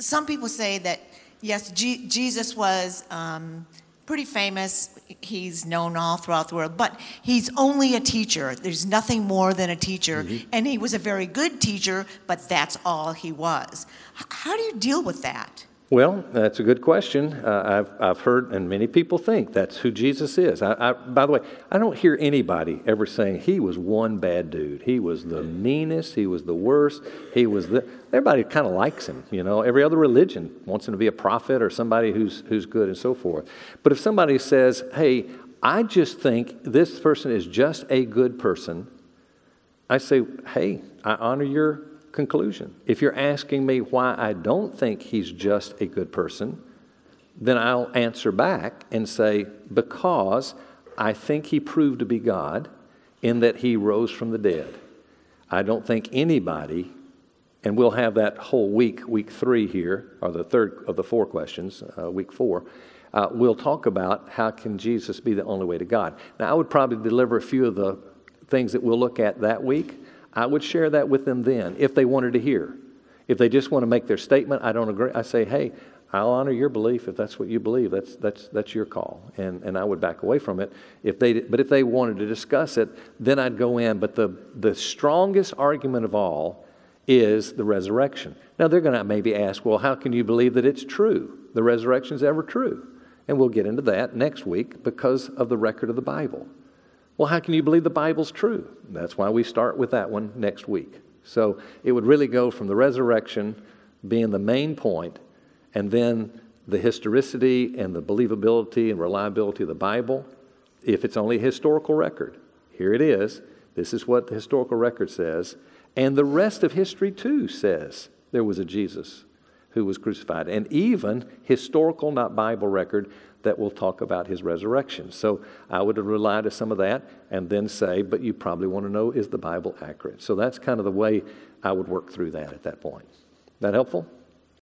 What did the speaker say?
some people say that, yes, Jesus was pretty famous. He's known all throughout the world, but he's only a teacher. There's nothing more than a teacher. Mm-hmm. And he was a very good teacher, but that's all he was. How do you deal with that? Well, that's a good question. I've heard, and many people think that's who Jesus is. By the way, I don't hear anybody ever saying he was one bad dude. He was the meanest. He was the worst. Everybody kind of likes him. You know, every other religion wants him to be a prophet or somebody who's good and so forth. But if somebody says, "Hey, I just think this person is just a good person," I say, "Hey, I honor your conclusion. If you're asking me why I don't think he's just a good person, then I'll answer back and say, because I think he proved to be God in that he rose from the dead. I don't think anybody," and we'll have that whole week 3 here, or the third of the 4 questions, week 4, we'll talk about how can Jesus be the only way to God. Now, I would probably deliver a few of the things that we'll look at that week. I would share that with them then if they wanted to hear. If they just want to make their statement, I don't agree, I say, "Hey, I'll honor your belief if that's what you believe. That's your call." And I would back away from it. But if they wanted to discuss it, then I'd go in. But the strongest argument of all is the resurrection. Now, they're going to maybe ask, well, how can you believe that it's true? The resurrection's ever true. And we'll get into that next week because of the record of the Bible. Well, how can you believe the Bible's true? That's why we start with that one next week. So it would really go from the resurrection being the main point, and then the historicity and the believability and reliability of the Bible. If it's only a historical record, here it is. This is what the historical record says. And the rest of history, too, says there was a Jesus who was crucified. And even historical, not Bible record, that will talk about his resurrection. So I would rely to some of that and then say, but you probably want to know, is the Bible accurate? So that's kind of the way I would work through that at that point. That helpful?